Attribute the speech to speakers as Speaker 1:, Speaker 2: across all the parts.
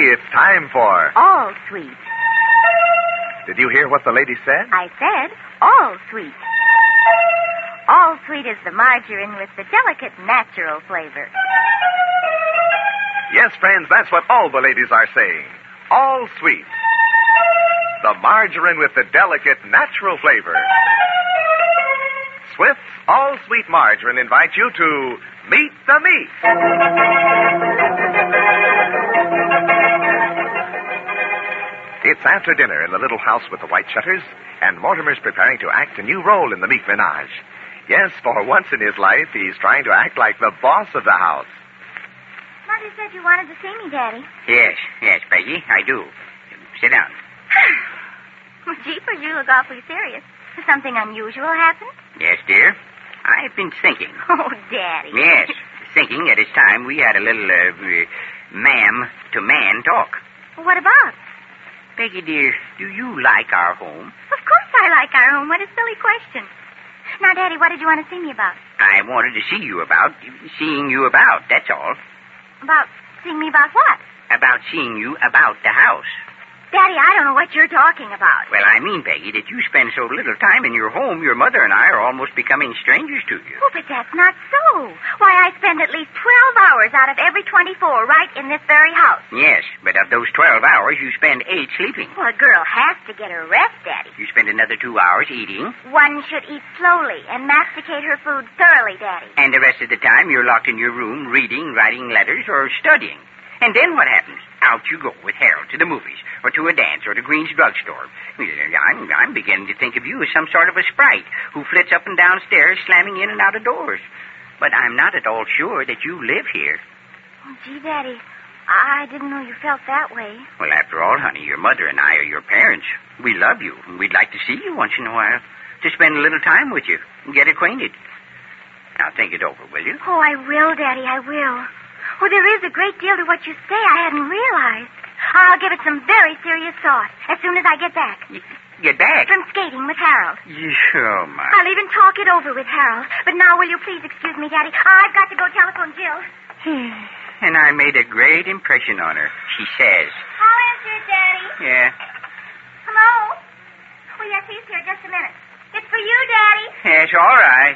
Speaker 1: it's time for...
Speaker 2: All sweet.
Speaker 1: Did you hear what the lady said?
Speaker 2: I said all sweet. All sweet is the margarine with the delicate natural flavor.
Speaker 1: Yes, friends, that's what all the ladies are saying. All sweet. The margarine with the delicate natural flavor. Swift's All Sweet Margarine invites you to Meet the Meat. It's after dinner in the little house with the white shutters, and Mortimer's preparing to act a new role in the meat menage. Yes, for once in his life, he's trying to act like the boss of the house.
Speaker 2: Mother said you wanted to see me, Daddy.
Speaker 3: Yes, Peggy, I do. Sit down.
Speaker 2: Well, jeepers, you look awfully serious. Has something unusual happened?
Speaker 3: Yes, dear. I've been thinking.
Speaker 2: Oh, Daddy.
Speaker 3: Yes, thinking that it's time we had a little, ma'am-to-man talk.
Speaker 2: What about?
Speaker 3: Peggy, dear, do you like our home?
Speaker 2: Of course I like our home. What a silly question. Now, Daddy, what did you want to see me about?
Speaker 3: I wanted to seeing you about, that's all.
Speaker 2: About seeing me about what?
Speaker 3: About seeing you about the house.
Speaker 2: Daddy, I don't know what you're talking about.
Speaker 3: Well, I mean, Peggy, that you spend so little time in your home, your mother and I are almost becoming strangers to you.
Speaker 2: Oh, but that's not so. Why, I spend at least 12 hours out of every 24 right in this very house.
Speaker 3: Yes, but of those 12 hours, you spend 8 sleeping.
Speaker 2: Well, a girl has to get her rest, Daddy.
Speaker 3: You spend another 2 hours eating.
Speaker 2: One should eat slowly and masticate her food thoroughly, Daddy.
Speaker 3: And the rest of the time, you're locked in your room reading, writing letters, or studying. And then what happens? Out you go with Harold to the movies, or to a dance, or to Green's drugstore. I'm beginning to think of you as some sort of a sprite who flits up and down stairs, slamming in and out of doors. But I'm not at all sure that you live here.
Speaker 2: Oh, gee, Daddy, I didn't know you felt that way.
Speaker 3: Well, after all, honey, your mother and I are your parents. We love you, and we'd like to see you once in a while, to spend a little time with you and get acquainted. Now, think it over, will you?
Speaker 2: Oh, I will, Daddy, I will. Oh, there is a great deal to what you say I hadn't realized. I'll give it some very serious thought as soon as I get back.
Speaker 3: Get back?
Speaker 2: From skating with Harold.
Speaker 3: Oh, my.
Speaker 2: I'll even talk it over with Harold. But now, will you please excuse me, Daddy? I've got to go telephone Jill.
Speaker 3: And I made a great impression on her, she says.
Speaker 2: I'll answer it, Daddy.
Speaker 3: Yeah.
Speaker 2: Hello? Oh, yes, he's here. Just a minute. It's for you, Daddy.
Speaker 3: Yes, all right.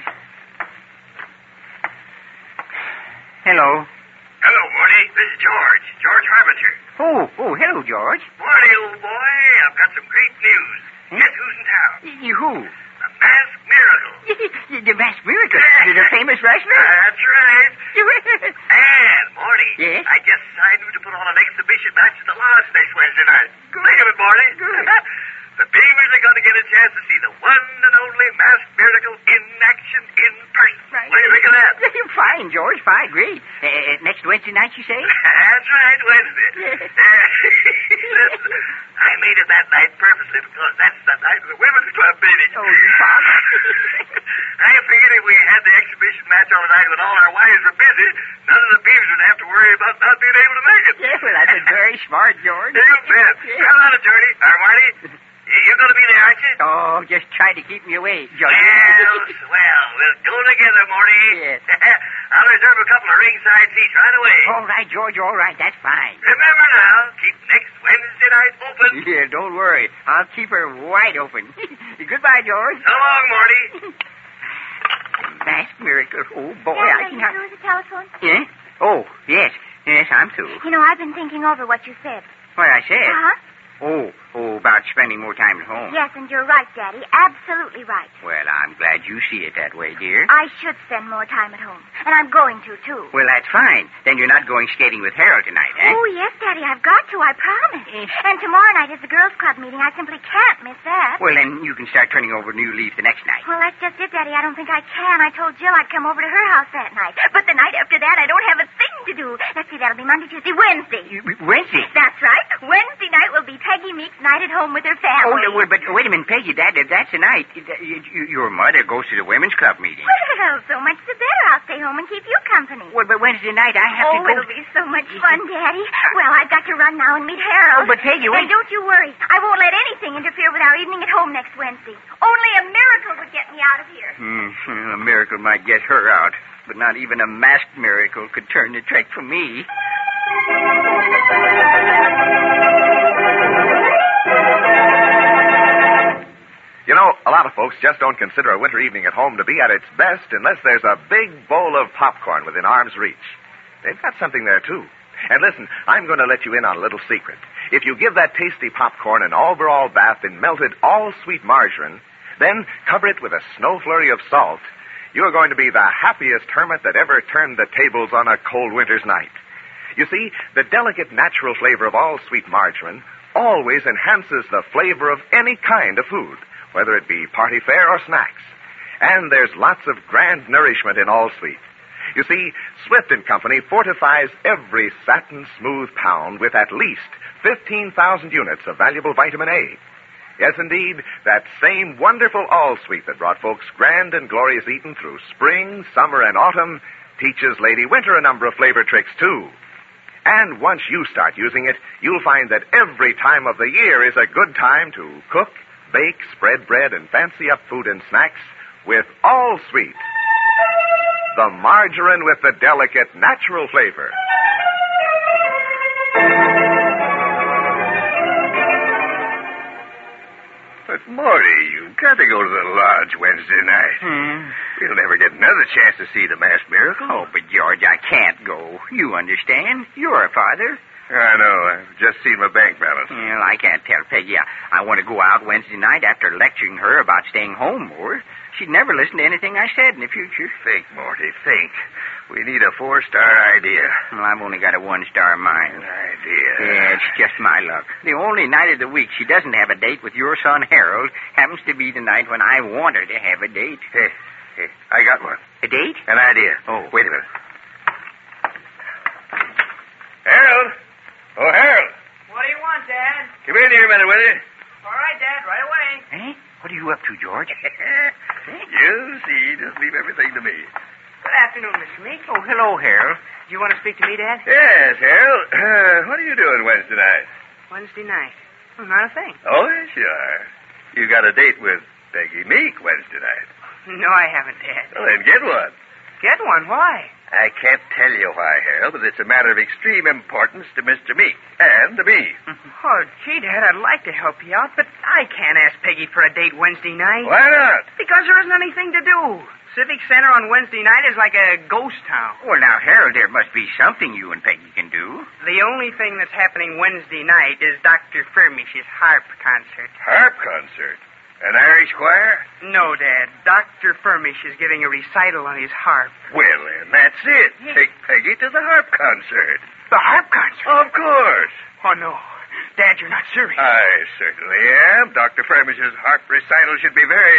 Speaker 3: Hello.
Speaker 4: Hello, Morty. This is George Harbinger.
Speaker 3: Oh, hello, George.
Speaker 4: Morty, old boy, I've got some great news. Guess who's in town?
Speaker 3: Who?
Speaker 4: The Masked Miracle.
Speaker 3: The Masked Miracle. The famous wrestler?
Speaker 4: That's right. And, Morty,
Speaker 3: Yes?
Speaker 4: I just decided to put on an exhibition match at the Lodge next Wednesday night. Think of it, Morty.
Speaker 3: Good.
Speaker 4: The Beavers are going to get a chance to see the one and only Masked Miracle in action in person.
Speaker 3: Right.
Speaker 4: What do you think of that?
Speaker 3: Fine, George, fine, great. Next Wednesday night, you say?
Speaker 4: That's right, Wednesday. Listen, I made it that night purposely because that's the night of the women's club meeting.
Speaker 3: Oh, you thought?
Speaker 4: I figured if we had the exhibition match on the night when all our wives were busy, none of the Beavers would have to worry about not being able to make it.
Speaker 3: Yeah, well, that's very smart, George.
Speaker 4: You bet. Come on, Attorney. Marty, you're going to be there, aren't you?
Speaker 3: Oh, just try to keep me away, George.
Speaker 4: Well, we'll go together, Morty.
Speaker 3: Yes.
Speaker 4: I'll reserve a couple of ringside seats right away.
Speaker 3: All right, George, all right, that's fine.
Speaker 4: Remember now, keep next Wednesday night open.
Speaker 3: Yeah, don't worry. I'll keep her wide open. Goodbye, George.
Speaker 4: So long, Morty.
Speaker 3: Masked Miracle. Oh, boy,
Speaker 2: Daddy,
Speaker 3: I can...
Speaker 2: are you through with the telephone?
Speaker 3: Yeah? Oh, yes. Yes, I'm through.
Speaker 2: You know, I've been thinking over what you said.
Speaker 3: What I said?
Speaker 2: Uh-huh.
Speaker 3: Oh, about spending more time at home.
Speaker 2: Yes, and you're right, Daddy. Absolutely right.
Speaker 3: Well, I'm glad you see it that way, dear.
Speaker 2: I should spend more time at home. And I'm going to, too.
Speaker 3: Well, that's fine. Then you're not going skating with Harold tonight, eh?
Speaker 2: Oh, yes, Daddy, I've got to, I promise. And tomorrow night is the girls' club meeting. I simply can't miss that.
Speaker 3: Well, then you can start turning over new leaf the next night.
Speaker 2: Well, that's just it, Daddy. I don't think I can. I told Jill I'd come over to her house that night. But the night after that, I don't have a thing to do. Let's see, that'll be Monday, Tuesday, Wednesday.
Speaker 3: Wednesday?
Speaker 2: That's right. Wednesday night will be Peggy Meek's night at home with her family.
Speaker 3: Oh, no, but wait a minute, Peggy. That's the night. Your mother goes to the women's club meeting.
Speaker 2: Well, so much the better. I'll stay home and keep you company.
Speaker 3: Well, but Wednesday night I have to go...
Speaker 2: it'll be so much fun, Daddy. Well, I've got to run now and meet Harold.
Speaker 3: Oh, but Peggy, wait...
Speaker 2: And don't you worry. I won't let anything interfere with our evening at home next Wednesday. Only a miracle would get me out of here.
Speaker 3: A miracle might get her out, but not even a masked miracle could turn the trick for me.
Speaker 1: lot of folks just don't consider a winter evening at home to be at its best unless there's a big bowl of popcorn within arm's reach. They've got something there, too. And listen, I'm going to let you in on a little secret. If you give that tasty popcorn an overall bath in melted all-sweet margarine, then cover it with a snow flurry of salt, you're going to be the happiest hermit that ever turned the tables on a cold winter's night. You see, the delicate natural flavor of all-sweet margarine always enhances the flavor of any kind of food, whether it be party fare or snacks. And there's lots of grand nourishment in all-sweet. You see, Swift & Company fortifies every satin-smooth pound with at least 15,000 units of valuable vitamin A. Yes, indeed, that same wonderful all-sweet that brought folks grand and glorious eating through spring, summer, and autumn teaches Lady Winter a number of flavor tricks, too. And once you start using it, you'll find that every time of the year is a good time to cook, bake, spread bread, and fancy up food and snacks with all-sweet. The margarine with the delicate natural flavor.
Speaker 4: But, Morty, you've got to go to the lodge Wednesday night. We'll never get another chance to see the masked miracle.
Speaker 3: Oh, but George, I can't go. You understand? You're a father.
Speaker 4: I know. I've just seen my bank balance.
Speaker 3: Well, I can't tell Peggy. I want to go out Wednesday night after lecturing her about staying home more. She'd never listen to anything I said in the future.
Speaker 4: Think, Morty, think. We need a 4-star idea.
Speaker 3: Well, I've only got a 1-star mind.
Speaker 4: An idea?
Speaker 3: Yeah, it's just my luck. The only night of the week she doesn't have a date with your son Harold happens to be the night when I want her to have a date.
Speaker 4: Hey, I got one.
Speaker 3: A date?
Speaker 4: An idea.
Speaker 3: Oh.
Speaker 4: Wait a minute. Harold! Oh, Harold!
Speaker 5: What do you want, Dad?
Speaker 4: Come in here a minute, will you?
Speaker 5: All right, Dad, right away.
Speaker 3: Eh? What are you up to, George?
Speaker 4: You see, just leave everything to me.
Speaker 5: Good afternoon, Mr. Meek.
Speaker 3: Oh, hello, Harold.
Speaker 5: Do you want to speak to me, Dad?
Speaker 4: Yes, Harold. What are you doing Wednesday night?
Speaker 5: Wednesday night. Oh, not a thing.
Speaker 4: Oh, yes, you are. You got a date with Peggy Meek Wednesday night.
Speaker 5: No, I haven't, Dad.
Speaker 4: Well, then get one.
Speaker 5: Get one? Why?
Speaker 4: I can't tell you why, Harold, but it's a matter of extreme importance to Mr. Meek and to me.
Speaker 5: Oh, gee, Dad, I'd like to help you out, but I can't ask Peggy for a date Wednesday night.
Speaker 4: Why not?
Speaker 5: Because there isn't anything to do. Civic Center on Wednesday night is like a ghost town.
Speaker 3: Well, now, Harold, there must be something you and Peggy can do.
Speaker 5: The only thing that's happening Wednesday night is Dr. Firmish's harp concert.
Speaker 4: Harp concert? An Irish choir?
Speaker 5: No, Dad. Dr. Firmish is giving a recital on his harp.
Speaker 4: Well, then, that's it. Take Peggy to the harp concert.
Speaker 5: The harp concert?
Speaker 4: Of course.
Speaker 5: Oh, no. Dad, you're not serious.
Speaker 4: I certainly am. Dr. Firmish's harp recital should be very...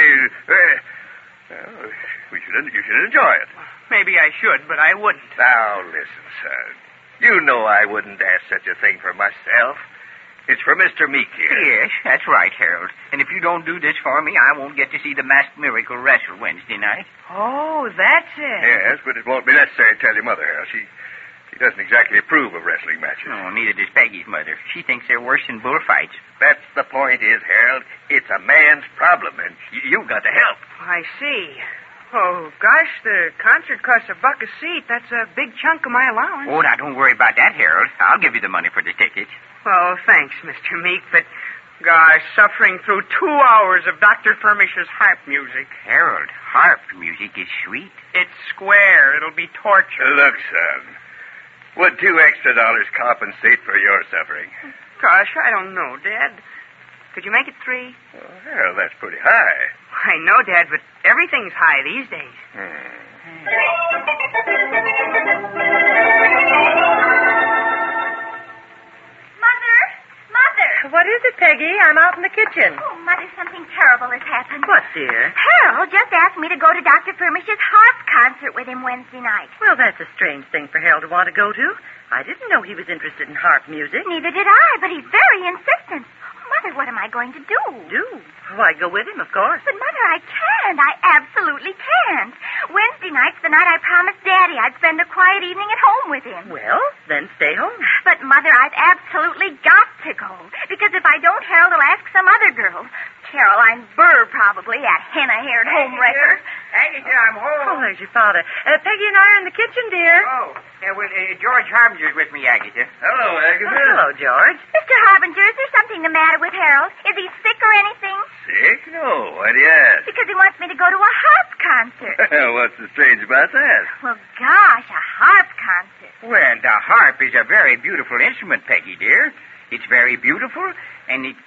Speaker 4: Well, you should enjoy it.
Speaker 5: Maybe I should, but I wouldn't.
Speaker 4: Now, listen, son. You know I wouldn't ask such a thing for myself. It's for Mr. Meek here.
Speaker 3: Yes, that's right, Harold. And if you don't do this for me, I won't get to see the masked miracle wrestle Wednesday night.
Speaker 5: Oh, that's it.
Speaker 4: Yes, but it won't be necessary to tell your mother, Harold. She doesn't exactly approve of wrestling matches.
Speaker 3: No, neither does Peggy's mother. She thinks they're worse than bullfights.
Speaker 4: That's the point is, Harold, it's a man's problem, and you've got to help.
Speaker 5: I see. Oh, gosh, the concert costs $1 a seat. That's a big chunk of my allowance.
Speaker 3: Oh, now, don't worry about that, Harold. I'll give you the money for the tickets.
Speaker 5: Oh, thanks, Mr. Meek, but, gosh, suffering through 2 hours of Dr. Firmish's harp music.
Speaker 3: Harold, harp music is sweet.
Speaker 5: It's square. It'll be torture.
Speaker 4: Look, son, would $2 extra compensate for your suffering?
Speaker 5: Gosh, I don't know, Dad. Could you make it 3?
Speaker 4: Well, that's pretty high.
Speaker 5: I know, Dad, but everything's high these days.
Speaker 2: Mother!
Speaker 6: What is it, Peggy? I'm out in the kitchen.
Speaker 2: Oh, Mother, something terrible has happened.
Speaker 6: What, dear?
Speaker 2: Harold just asked me to go to Dr. Firmish's harp concert with him Wednesday night.
Speaker 6: Well, that's a strange thing for Harold to want to go to. I didn't know he was interested in harp music.
Speaker 2: Neither did I, but he's very insistent. Mother, what am I going to do?
Speaker 6: Do? Why, go with him, of course.
Speaker 2: But, Mother, I can't. I absolutely can't. Wednesday night's the night I promised Daddy I'd spend a quiet evening at home with him.
Speaker 6: Well, then stay home.
Speaker 2: But, Mother, I've absolutely got to go. Because if I don't, Harold will ask some other girl. Caroline Burr, probably, that henna-haired homewrecker.
Speaker 3: Agatha, I'm home.
Speaker 6: Oh, there's your father. Peggy and I are in the kitchen, dear.
Speaker 3: Oh, George Harbinger's with me, Agatha.
Speaker 4: Hello, Agatha.
Speaker 6: Oh, hello, George.
Speaker 2: Mr. Harbinger, is there something the matter with Harold? Is he sick or anything?
Speaker 4: Sick? No. Why do you ask?
Speaker 2: Because he wants me to go to a harp concert.
Speaker 4: What's so strange about that?
Speaker 2: Well, gosh, a harp concert.
Speaker 3: Well, the harp is a very beautiful instrument, Peggy, dear. It's very beautiful, and it's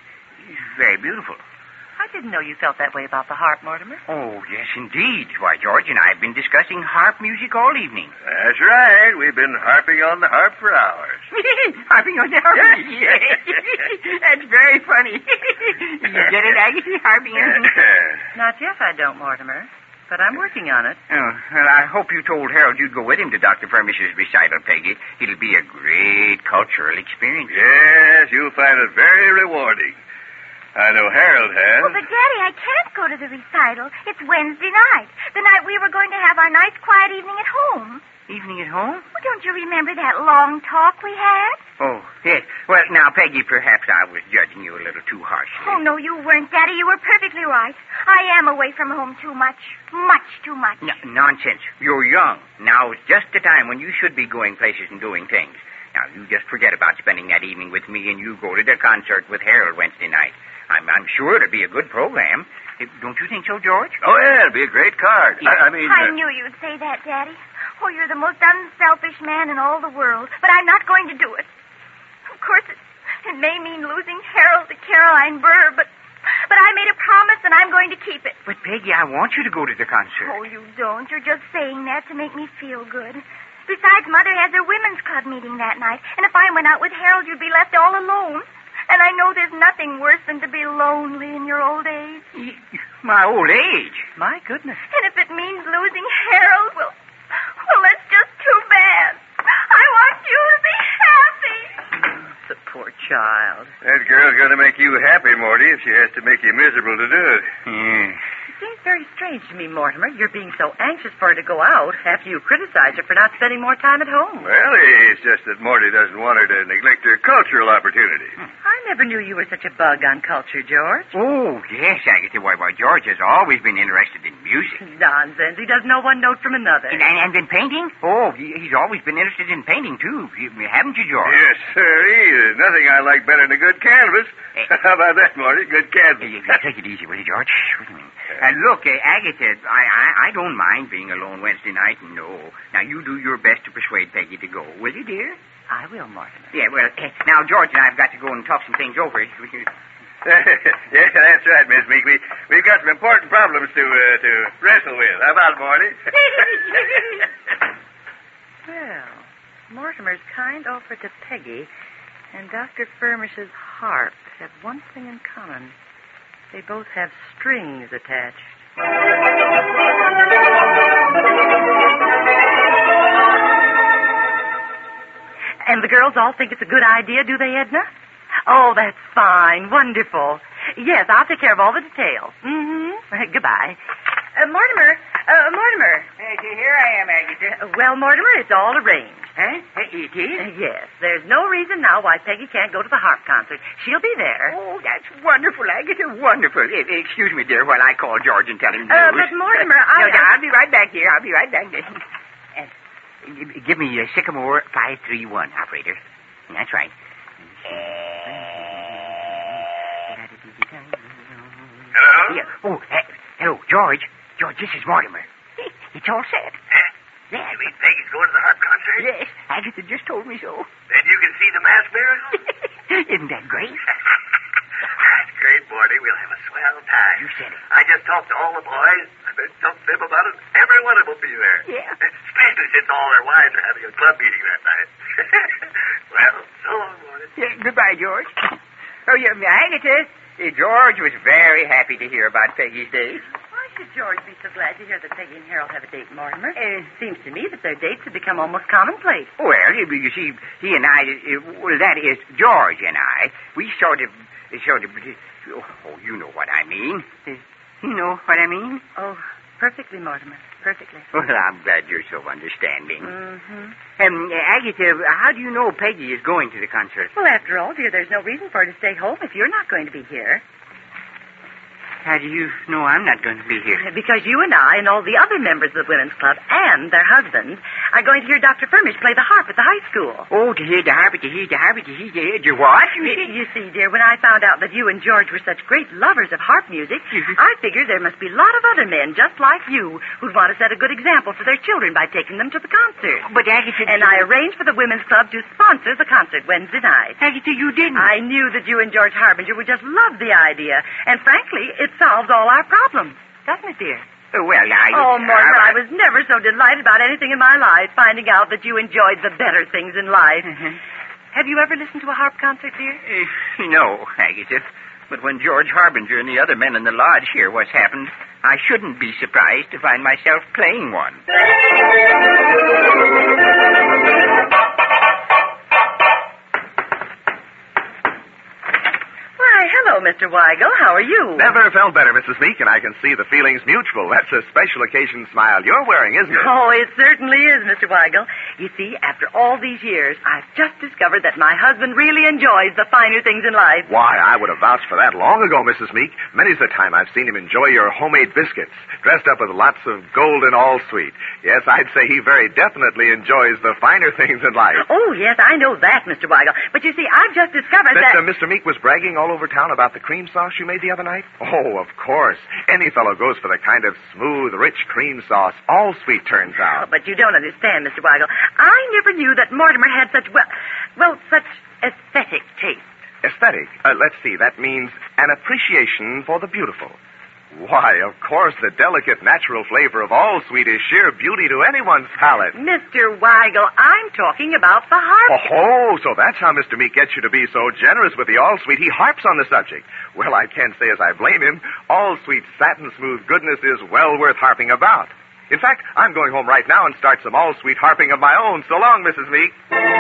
Speaker 3: very beautiful.
Speaker 6: I didn't know you felt that way about the harp, Mortimer.
Speaker 3: Oh, yes, indeed. Why, George and I have been discussing harp music all evening.
Speaker 4: That's right. We've been harping on the harp for hours.
Speaker 3: Harping on the harp? Yes. That's very funny. You get it, Agatha? Harping on...
Speaker 6: Not yet, I don't, Mortimer. But I'm working on it.
Speaker 3: Oh, well, I hope you told Harold you'd go with him to Dr. Furmish's recital, Peggy. It'll be a great cultural experience.
Speaker 4: Yes, you'll find it very rewarding. I know Harold has.
Speaker 2: Well, but, Daddy, I can't go to the recital. It's Wednesday night. The night we were going to have our nice, quiet evening at home.
Speaker 3: Evening at home?
Speaker 2: Well, don't you remember that long talk we had?
Speaker 3: Oh, yes. Well, now, Peggy, perhaps I was judging you a little too harshly.
Speaker 2: Oh, no, you weren't, Daddy. You were perfectly right. I am away from home too much. Much too much.
Speaker 3: Nonsense. You're young. Now is just the time when you should be going places and doing things. Now, you just forget about spending that evening with me and you go to the concert with Harold Wednesday night. I'm sure it'll be a good program. Don't you think so, George?
Speaker 4: Oh, yeah, it'll be a great card.
Speaker 3: Yeah.
Speaker 4: I mean...
Speaker 2: I knew you'd say that, Daddy. Oh, you're the most unselfish man in all the world. But I'm not going to do it. Of course, it may mean losing Harold to Caroline Burr, but I made a promise and I'm going to keep it.
Speaker 3: But, Peggy, I want you to go to the concert.
Speaker 2: Oh, you don't. You're just saying that to make me feel good. Besides, Mother has her women's club meeting that night, and if I went out with Harold, you'd be left all alone. And I know there's nothing worse than to be lonely in your old age.
Speaker 3: My old age?
Speaker 6: My goodness.
Speaker 2: And if it means losing Harold, well, that's just too bad. I want you to be happy.
Speaker 6: The poor child.
Speaker 4: That girl's going to make you happy, Morty, if she has to make you miserable to do it.
Speaker 3: Yeah.
Speaker 6: It seems very strange to me, Mortimer, you're being so anxious for her to go out after you criticize her for not spending more time at home.
Speaker 4: Well, it's just that Morty doesn't want her to neglect her cultural opportunities.
Speaker 6: I never knew you were such a bug on culture, George.
Speaker 3: Oh, yes, Agatha. Why, George has always been interested in music.
Speaker 6: Nonsense. He doesn't know one note from another.
Speaker 3: And in painting? Oh, he's always been interested in painting, too. Haven't you, George?
Speaker 4: Yes, sir. There's nothing I like better than a good canvas. How about that, Morty? Good canvas.
Speaker 3: Take it easy, will you, George? Wait a minute. Look, Agatha, I don't mind being alone Wednesday night. No. Now, you do your best to persuade Peggy to go, will you, dear?
Speaker 6: I will, Mortimer.
Speaker 3: Yeah, well, now, George and I have got to go and talk some things over.
Speaker 4: Yeah, that's right, Miss Meek. We've got some important problems to wrestle with. How about it, Morty?
Speaker 6: Well, Mortimer's kind offer to Peggy and Dr. Furmish's harp have one thing in common. They both have strings attached. And the girls all think it's a good idea, do they, Edna? Oh, that's fine. Wonderful. Yes, I'll take care of all the details. Mm-hmm. Goodbye. Mortimer.
Speaker 3: Here I am, Agatha.
Speaker 6: Well, Mortimer, it's all arranged.
Speaker 3: Huh? It is?
Speaker 6: Yes. There's no reason now why Peggy can't go to the harp concert. She'll be there.
Speaker 3: Oh, that's wonderful, Agatha. Wonderful. Excuse me, dear, while I call George and tell him.
Speaker 6: But Mortimer,
Speaker 3: I'll be right back here. I'll be right back there. Give me Sycamore 531, operator. That's right.
Speaker 4: Hello?
Speaker 3: Yeah. Oh, hello, George. George, this is Mortimer. It's all set.
Speaker 4: Huh?
Speaker 3: Yeah.
Speaker 4: You mean Peggy's going to the harp concert?
Speaker 3: Yes, Agatha just told me so.
Speaker 4: Then you can see the mass miracle?
Speaker 3: Isn't that great?
Speaker 4: That's great, Morty. We'll have a swell time.
Speaker 3: You said it.
Speaker 4: I just talked to all the boys. I've been talking to them about it. Every one of them will be there.
Speaker 3: Yeah.
Speaker 4: Especially since all their wives are having a club meeting that night. Well, so long, Morty.
Speaker 3: Yeah, goodbye, George. Oh, yeah, Agatha. George was very happy to hear about Peggy's date.
Speaker 6: Why should George be so glad to hear that Peggy and Harold have a date, Mortimer? It seems to me that their dates have become almost commonplace.
Speaker 3: Well, you see, he and I, that is, George and I, we sort of, oh, you know what I mean. You know what I mean?
Speaker 6: Oh, perfectly, Mortimer, perfectly.
Speaker 3: Well, I'm glad you're so understanding.
Speaker 6: Mm-hmm.
Speaker 3: Agatha, how do you know Peggy is going to the concert?
Speaker 6: Well, after all, dear, there's no reason for her to stay home if you're not going to be here.
Speaker 3: How do you know I'm not going to be here?
Speaker 6: Because you and I and all the other members of the Women's Club and their husbands are going to hear Dr. Furmish play the harp at the high school.
Speaker 3: Oh, to hear the harp, to hear the harp, to hear the what?
Speaker 6: You see, dear, when I found out that you and George were such great lovers of harp music, I figured there must be a lot of other men just like you who'd want to set a good example for their children by taking them to the concert.
Speaker 3: But Agatha...
Speaker 6: And I arranged for the Women's Club to sponsor the concert Wednesday night.
Speaker 3: Agatha, you didn't.
Speaker 6: I knew that you and George Harbinger would just love the idea. And frankly, it solves all our problems. Doesn't it, dear?
Speaker 3: Well,
Speaker 6: Oh, Mortimer, I was never so delighted about anything in my life, finding out that you enjoyed the better things in life. Have you ever listened to a harp concert, dear?
Speaker 3: No, Agatha. But when George Harbinger and the other men in the lodge hear what's happened, I shouldn't be surprised to find myself playing one.
Speaker 6: Hello, Mr. Weigel. How are you?
Speaker 1: Never felt better, Mrs. Meek, and I can see the feeling's mutual. That's a special occasion smile you're wearing, isn't it?
Speaker 6: Oh, it certainly is, Mr. Weigel. You see, after all these years, I've just discovered that my husband really enjoys the finer things in life.
Speaker 1: Why, I would have vouched for that long ago, Mrs. Meek. Many's the time I've seen him enjoy your homemade biscuits, dressed up with lots of golden all-sweet. Yes, I'd say he very definitely enjoys the finer things in life.
Speaker 6: Oh, yes, I know that, Mr. Weigel. But you see, I've just discovered that...
Speaker 1: Mr. Meek was bragging all over town about the cream sauce you made the other night? Oh, of course. Any fellow goes for the kind of smooth, rich cream sauce all sweet turns out.
Speaker 6: Oh, but you don't understand, Mr. Weigel. I never knew that Mortimer had such, such aesthetic taste.
Speaker 1: Aesthetic? Let's see. That means an appreciation for the beautiful. Why, of course, the delicate, natural flavor of all sweet is sheer beauty to anyone's palate.
Speaker 6: Mr. Weigel, I'm talking about the harp.
Speaker 1: Oh, so that's how Mr. Meek gets you to be so generous with the all-sweet. He harps on the subject. Well, I can't say as I blame him. All-sweet, satin-smooth goodness is well worth harping about. In fact, I'm going home right now and start some all-sweet harping of my own. So long, Mrs. Meek.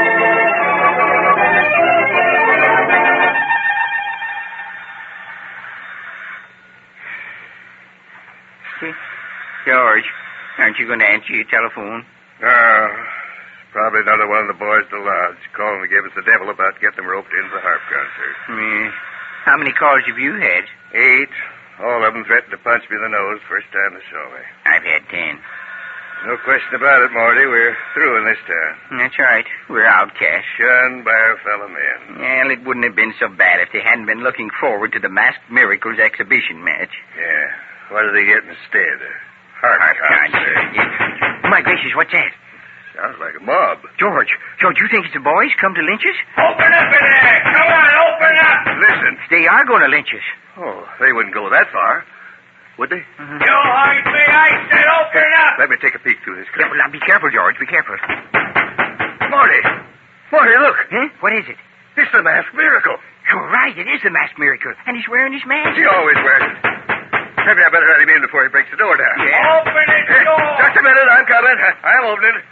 Speaker 3: George, aren't you going to answer your telephone?
Speaker 4: Probably another one of the boys at the lodge calling to give us the devil about getting them roped into the harp concert.
Speaker 3: How many calls have you had?
Speaker 4: 8. All of them threatened to punch me in the nose first time they saw me.
Speaker 3: I've had 10.
Speaker 4: No question about it, Morty. We're through in this town.
Speaker 3: That's right. We're outcasts.
Speaker 4: Shunned by our fellow men.
Speaker 3: Well, it wouldn't have been so bad if they hadn't been looking forward to the Masked Miracles exhibition match.
Speaker 4: Yeah. What do they get instead? Harp concert.
Speaker 3: Yeah. My gracious, what's that?
Speaker 4: Sounds like a mob.
Speaker 3: George, you think it's the boys come to lynch us?
Speaker 4: Open up in there! Come on, open up! Listen.
Speaker 3: They are going to lynch us.
Speaker 4: Oh, they wouldn't go that far. Would they?
Speaker 3: Mm-hmm.
Speaker 4: You heard me. I said open up! Let me take a peek through this
Speaker 3: Yeah,
Speaker 4: crowd.
Speaker 3: well, now be careful, George. Be careful.
Speaker 4: Morty! Morty, look!
Speaker 3: Huh? What is it?
Speaker 4: It's the Masked Miracle.
Speaker 3: You're right. It is the Masked Miracle. And he's wearing his mask.
Speaker 4: He always wears it. Maybe I better let him in before he breaks the door down.
Speaker 3: Yeah.
Speaker 4: Open it, door! Just a minute. I'm coming. I'm opening it.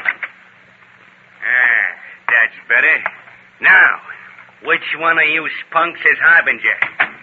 Speaker 7: That's better. Now, which one of you spunks is Harbinger?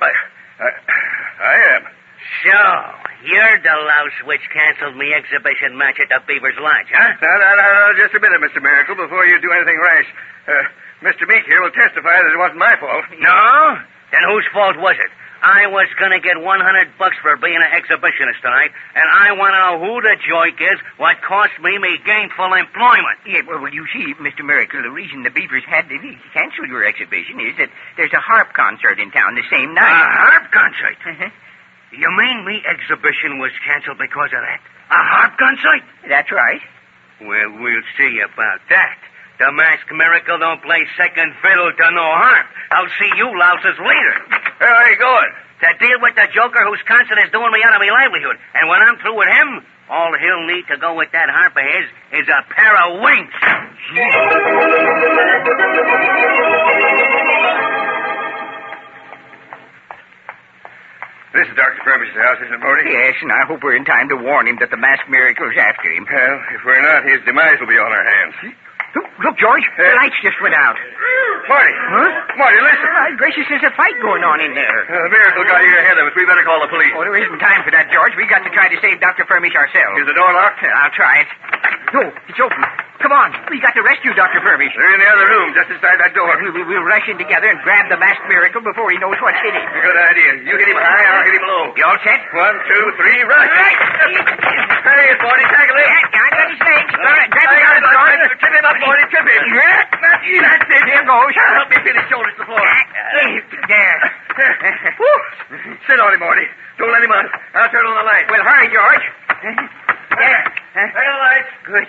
Speaker 4: I am.
Speaker 7: So, you're the louse which canceled me exhibition match at the Beaver's Lodge, huh?
Speaker 4: No. Just a minute, Mr. Miracle, before you do anything rash. Mr. Meek here will testify that it wasn't my fault.
Speaker 7: No? Then whose fault was it? I was going to get $100 for being an exhibitionist tonight, and I want to know who the joke is what cost me gainful employment.
Speaker 3: Yeah, well, you see, Mr. Miracle, the reason the Beavers had to cancel your exhibition is that there's a harp concert in town the same night.
Speaker 7: A harp concert?
Speaker 3: Uh-huh.
Speaker 7: You mean me exhibition was canceled because of that? A harp concert?
Speaker 3: That's right.
Speaker 7: Well, we'll see about that. The Masked Miracle don't play second fiddle to no harp. I'll see you louses later.
Speaker 4: Where are you going?
Speaker 7: To deal with the joker whose concert is doing me out of my livelihood. And when I'm through with him, all he'll need to go with that harp of his is a pair of wings.
Speaker 4: This is Dr. Furmish's house, isn't it, Morty?
Speaker 3: Yes, and I hope we're in time to warn him that the Masked Miracle's after him.
Speaker 4: Well, if we're not, his demise will be on our hands.
Speaker 3: Look, George, the lights just went out.
Speaker 4: Marty!
Speaker 3: Huh?
Speaker 4: Marty, listen!
Speaker 3: My gracious, there's a fight going on in there.
Speaker 4: The Miracle got here ahead of us. We better call the police.
Speaker 3: Oh, there isn't time for that, George. We got to try to save Dr. Furmish ourselves.
Speaker 4: Is the door locked?
Speaker 3: I'll try it. No, it's open. Come on. We got to rescue Dr. Furbish.
Speaker 4: They're in the other room, just inside that door.
Speaker 3: We'll rush in together and grab the masked miracle before he knows what's hit him.
Speaker 4: Good idea. You hit him high, I'll hit him low.
Speaker 3: You all set?
Speaker 4: 1, 2, 3, rush. There he is, Morty. Tackle him.
Speaker 3: I got his legs. Grab him.
Speaker 4: Trip him up, Morty. Trip him. That's it.
Speaker 3: Here goes.
Speaker 4: Help me pin his shoulders to the floor.
Speaker 3: There.
Speaker 4: Woo. Sit on him, Morty. Don't let him out. I'll turn on the light.
Speaker 3: Well, hurry, George. There.
Speaker 4: Turn on the light.
Speaker 3: Good.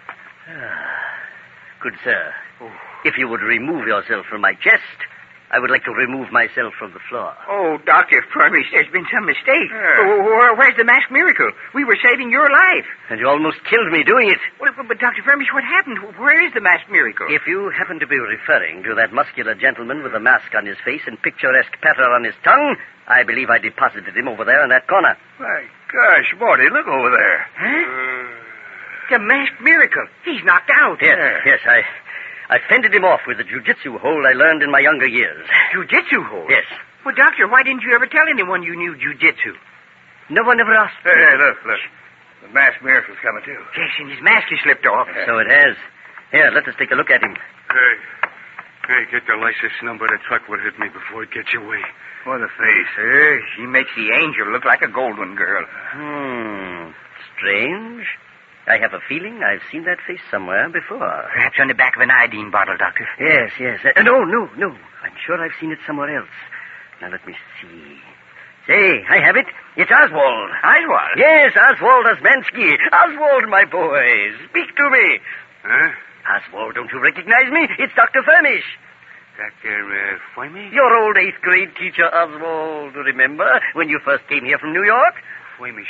Speaker 8: Good, sir. If you would remove yourself from my chest, I would like to remove myself from the floor.
Speaker 3: Oh, Dr. Furbish, there's been some mistake.
Speaker 4: Yeah.
Speaker 3: Where's the masked miracle? We were saving your life.
Speaker 8: And you almost killed me doing it.
Speaker 3: Well, but Dr. Furbish, what happened? Where is the masked miracle?
Speaker 8: If you happen to be referring to that muscular gentleman with a mask on his face and picturesque patter on his tongue, I believe I deposited him over there in that corner.
Speaker 4: My gosh, Morty, look over there.
Speaker 3: Huh? The masked miracle. He's knocked out.
Speaker 8: Yes, I fended him off with the jujitsu hold I learned in my younger years.
Speaker 3: Jujitsu hold?
Speaker 8: Yes.
Speaker 3: Well, Doctor, why didn't you ever tell anyone you knew jujitsu?
Speaker 8: No one ever asked me.
Speaker 4: Hey, look. The masked miracle's coming, too.
Speaker 3: Yes, and his mask has slipped off.
Speaker 8: So it has. Here, let us take a look at him.
Speaker 9: Hey, get the license number. The truck will hit me before it gets away.
Speaker 4: What a face.
Speaker 3: She makes the angel look like a golden girl.
Speaker 8: Strange. I have a feeling I've seen that face somewhere before.
Speaker 3: Perhaps on the back of an iodine bottle, Doctor.
Speaker 8: Yes. No. I'm sure I've seen it somewhere else. Now, let me see. Say, I have it. It's Oswald.
Speaker 3: Oswald?
Speaker 8: Yes, Oswald Osmansky. Oswald, my boy. Speak to me.
Speaker 9: Huh?
Speaker 8: Oswald, don't you recognize me? It's Dr. Furnish.
Speaker 9: Dr. Furmish?
Speaker 8: Your old 8th grade teacher, Oswald. Remember when you first came here from New York?
Speaker 9: Furmish.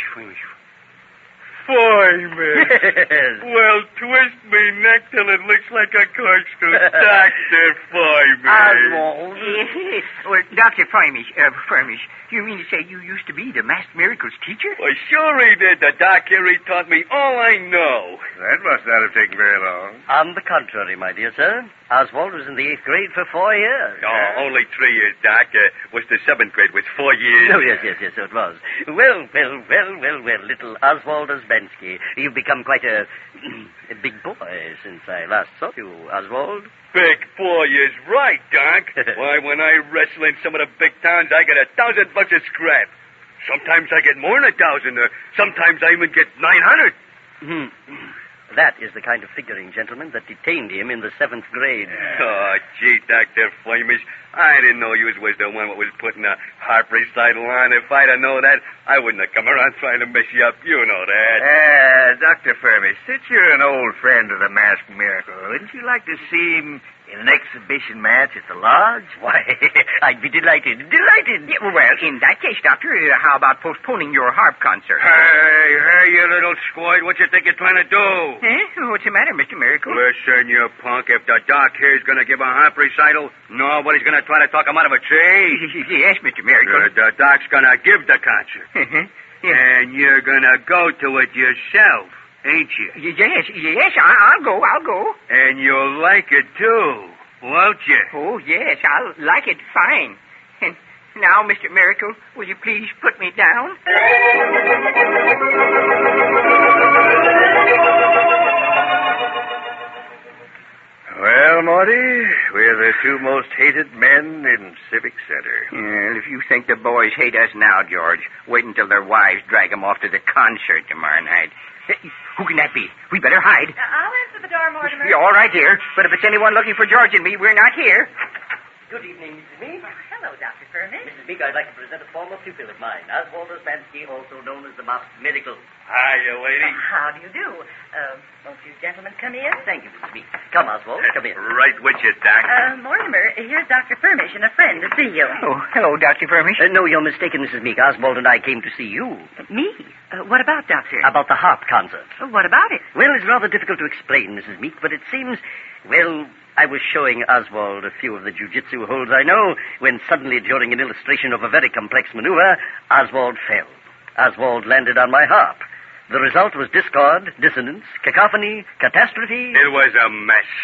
Speaker 8: Yes.
Speaker 9: Well, twist me neck till it looks like a corkscrew. Dr. Furmish.
Speaker 8: Oswald.
Speaker 3: Yes. Well, Dr. Furmish, you mean to say you used to be the masked miracles teacher?
Speaker 9: Well, sure he did. The doc here, he taught me all I know.
Speaker 4: That must not have taken very long.
Speaker 8: On the contrary, my dear sir, Oswald was in the 8th grade for 4 years.
Speaker 9: Oh, only 3 years, Doc. Was the 7th grade with 4 years.
Speaker 8: Oh, yes, so it was. Well, little Oswald Osmansky. You've become quite a big boy since I last saw you, Oswald.
Speaker 9: Big boy is right, Doc. Why, when I wrestle in some of the big towns, I get $1,000 of scrap. Sometimes I get more than 1,000. Sometimes I even get 900.
Speaker 8: That is the kind of figuring, gentlemen, that detained him in the 7th grade.
Speaker 9: Oh, gee, Dr. Flemish, I didn't know you was the one that was putting a harp recital on. If I'd have known that, I wouldn't have come around trying to mess you up. You know that.
Speaker 4: Dr. Furbish, since you're an old friend of the Masked Miracle, wouldn't you like to see him in an exhibition match at the lodge?
Speaker 8: Why, I'd be delighted.
Speaker 3: Yeah, well, in that case, Doctor, how about postponing your harp concert?
Speaker 9: Hey, you little squid, what you think you're trying to do?
Speaker 3: What's the matter, Mr. Miracle?
Speaker 9: Listen, you punk, if the doc here's going to give a harp recital, nobody's going to try to talk him out of a tree.
Speaker 3: Yes, Mr. Miracle.
Speaker 9: The doc's going to give the concert. And you're going to go to it yourself, ain't you?
Speaker 3: Yes, I'll go.
Speaker 9: And you'll like it, too, won't you?
Speaker 3: Oh, yes, I'll like it fine. And now, Mr. Miracle, will you please put me down?
Speaker 4: Well, Morty, we're the two most hated men in Civic Center.
Speaker 3: Well, if you think the boys hate us now, George, wait until their wives drag them off to the concert tomorrow night. Who can that be? We better hide.
Speaker 2: I'll answer the door, Mortimer.
Speaker 3: You're all right here, but if it's anyone looking for George and me, we're not here.
Speaker 8: Good evening, Mrs. Meek.
Speaker 2: Hello, Dr. Furman.
Speaker 8: Mrs. Meek, I'd like to present a former pupil of mine, Oswald Osmansky, also known as the Masked Miracle.
Speaker 9: Hiya, lady.
Speaker 2: How do you do? Won't you gentlemen come in?
Speaker 8: Thank you, Mrs. Meek. Come, Oswald, come in.
Speaker 9: Right with you, Doc.
Speaker 2: Mortimer, here's Dr. Furmish and a friend to see you.
Speaker 3: Oh, hello, Dr. Furmish.
Speaker 8: No, you're mistaken, Mrs. Meek. Oswald and I came to see you.
Speaker 2: Me? What about, Doctor?
Speaker 8: About the harp concert.
Speaker 2: What about it?
Speaker 8: Well, it's rather difficult to explain, Mrs. Meek, but it seems, well, I was showing Oswald a few of the jujitsu holds I know, when suddenly, during an illustration of a very complex maneuver, Oswald fell. Oswald landed on my harp. The result was discord, dissonance, cacophony, catastrophe.
Speaker 9: It was a mess.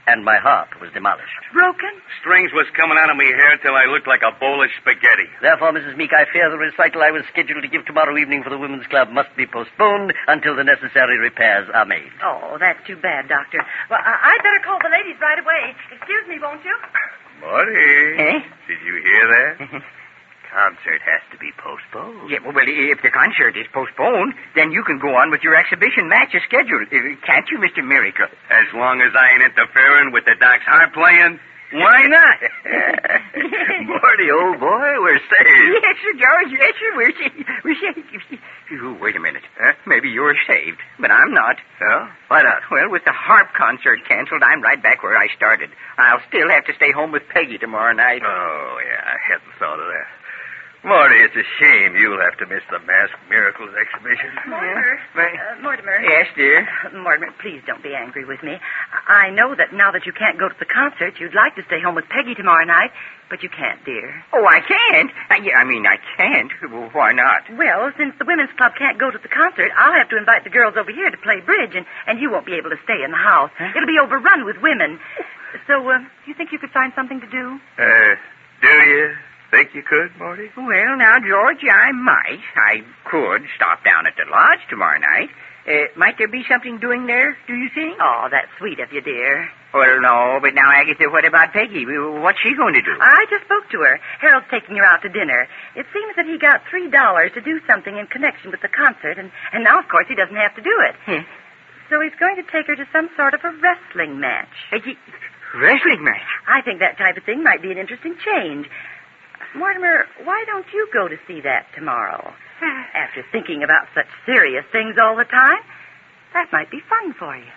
Speaker 8: and my heart was demolished.
Speaker 6: Broken?
Speaker 7: Strings was coming out of me hair till I looked like a bowl of spaghetti.
Speaker 8: Therefore, Mrs. Meek, I fear the recital I was scheduled to give tomorrow evening for the Women's Club must be postponed until the necessary repairs are made.
Speaker 6: Oh, that's too bad, Doctor. Well, I'd better call the ladies right away. Excuse me, won't you?
Speaker 4: Marty.
Speaker 3: Eh?
Speaker 4: Did you hear that? Concert has to be postponed.
Speaker 3: Yeah, well, if the concert is postponed, then you can go on with your exhibition match as scheduled. Can't you, Mr. Miracle?
Speaker 7: As long as I ain't interfering with the doc's harp playing, why not?
Speaker 4: Marty, old boy, we're saved.
Speaker 3: Yes, Sir George, yes, sir, we're saved. We're saved. Oh, wait a minute. Maybe you're saved, but I'm not.
Speaker 4: Oh? Why not?
Speaker 3: Well, with the harp concert canceled, I'm right back where I started. I'll still have to stay home with Peggy tomorrow night.
Speaker 4: Oh, yeah, I hadn't thought of that. Marty, it's a shame you'll have to miss the Masked Miracles exhibition.
Speaker 6: Mortimer. Mortimer.
Speaker 3: Yes, dear?
Speaker 6: Mortimer, please don't be angry with me. I know that now that you can't go to the concert, you'd like to stay home with Peggy tomorrow night, but you can't, dear.
Speaker 3: Oh, I can't? I can't. Well, why not?
Speaker 6: Well, since the women's club can't go to the concert, I'll have to invite the girls over here to play bridge, and you won't be able to stay in the house. Huh? It'll be overrun with women. So, you think you could find something to do?
Speaker 4: Do you think you could, Marty?
Speaker 3: Well, now, George, I might. I could stop down at the lodge tomorrow night. Might there be something doing there, do you think?
Speaker 6: Oh, that's sweet of you, dear.
Speaker 3: Well, no, but now, Agatha, what about Peggy? What's she going to do?
Speaker 6: I just spoke to her. Harold's taking her out to dinner. It seems that he got $3 to do something in connection with the concert, and now, of course, he doesn't have to do it. So he's going to take her to some sort of a wrestling match.
Speaker 3: Wrestling match?
Speaker 6: I think that type of thing might be an interesting change. Mortimer, why don't you go to see that tomorrow? After thinking about such serious things all the time, that might be fun for you.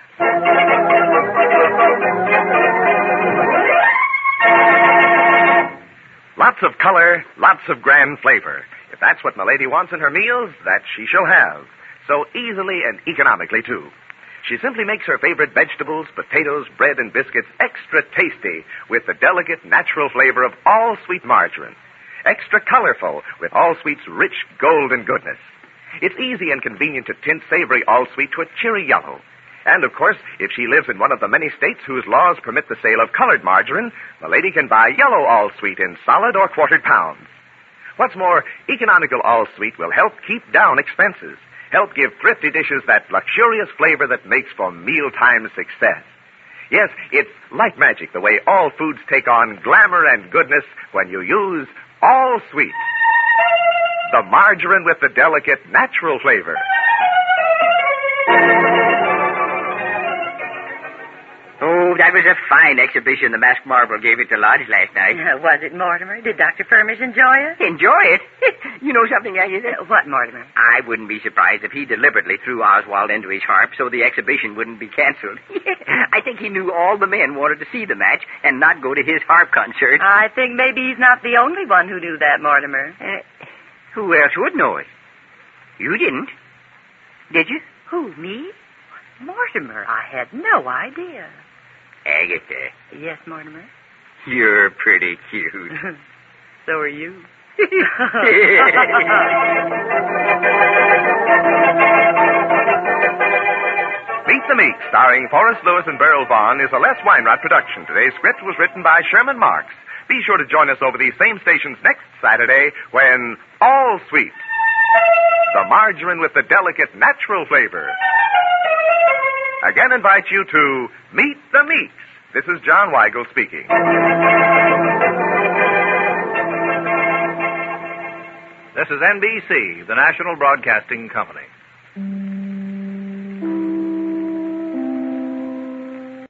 Speaker 1: Lots of color, lots of grand flavor. If that's what Milady wants in her meals, that she shall have. So easily and economically, too. She simply makes her favorite vegetables, potatoes, bread, and biscuits extra tasty with the delicate, natural flavor of all-sweet margarine. Extra colorful with all-sweet's rich golden goodness. It's easy and convenient to tint savory all-sweet to a cheery yellow. And, of course, if she lives in one of the many states whose laws permit the sale of colored margarine, the lady can buy yellow all-sweet in solid or quartered pounds. What's more, economical all-sweet will help keep down expenses, help give thrifty dishes that luxurious flavor that makes for mealtime success. Yes, it's like magic the way all foods take on glamour and goodness when you use all sweet. The margarine with the delicate natural flavor.
Speaker 3: Oh, that was a fine exhibition the Masked Marble gave at the lodge last night.
Speaker 6: Was it, Mortimer? Did Dr. Furmish enjoy it?
Speaker 3: Enjoy it? You know something, Agatha?
Speaker 6: What, Mortimer?
Speaker 3: I wouldn't be surprised if he deliberately threw Oswald into his harp so the exhibition wouldn't be canceled. I think he knew all the men wanted to see the match and not go to his harp concert.
Speaker 6: I think maybe he's not the only one who knew that, Mortimer.
Speaker 3: Who else would know it? You didn't. Did you?
Speaker 6: Who, me? Mortimer, I had no idea.
Speaker 3: Agatha.
Speaker 6: Yes, Mortimer?
Speaker 3: You're pretty cute.
Speaker 6: So are you.
Speaker 1: Meet the Meek, starring Forrest Lewis and Beryl Vaughn, is a Les Weinrot production. Today's script was written by Sherman Marks. Be sure to join us over these same stations next Saturday when All Sweet, the margarine with the delicate natural flavor, again invite you to Meet the Meeks. This is John Weigel speaking.
Speaker 10: This is NBC, the National Broadcasting Company.